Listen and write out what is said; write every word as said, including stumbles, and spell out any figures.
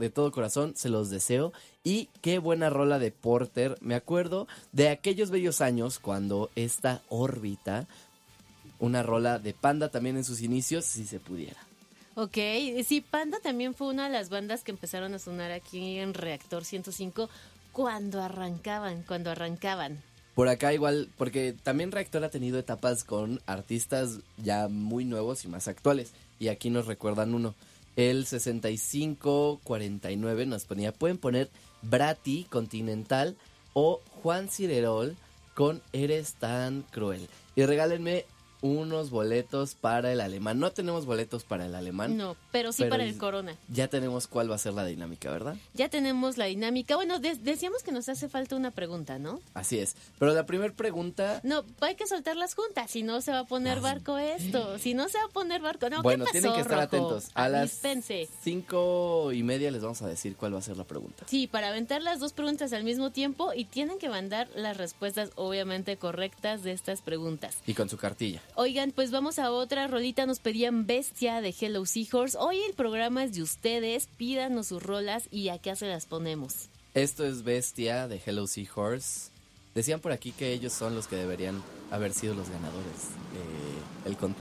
de todo corazón se los deseo. Y qué buena rola de Porter. Me acuerdo de aquellos bellos años cuando esta órbita, una rola de Panda también en sus inicios, si se pudiera. Ok, sí, Panda también fue una de las bandas que empezaron a sonar aquí en Reactor ciento cinco cuando arrancaban, cuando arrancaban. Por acá igual, porque también Reactor ha tenido etapas con artistas ya muy nuevos y más actuales. Y aquí nos recuerdan uno. El sesenta y cinco cuarenta y nueve nos ponía, pueden poner Brati, Continental o Juan Cirerol con Eres tan cruel. Y regálenme unos boletos para el alemán. No tenemos boletos para el alemán. No, pero sí pero para el Corona. Ya tenemos cuál va a ser la dinámica, ¿verdad? Ya tenemos la dinámica. Bueno, de- decíamos que nos hace falta una pregunta, ¿no? Así es. Pero la primera pregunta... No, hay que soltarlas juntas, si no se va a poner barco esto. Si no se va a poner barco, no, Bueno, ¿qué pasó, tienen que estar Rojo? atentos. A las Dispense. cinco y media les vamos a decir cuál va a ser la pregunta. Sí, para aventar las dos preguntas al mismo tiempo y tienen que mandar las respuestas obviamente correctas de estas preguntas. Y con su cartilla. Oigan, pues vamos a otra rolita, nos pedían Bestia de Hello Seahorse. Hoy el programa es de ustedes, pídanos sus rolas y acá se las ponemos. Esto es Bestia de Hello Seahorse. Decían por aquí que ellos son los que deberían haber sido los ganadores. Eh, el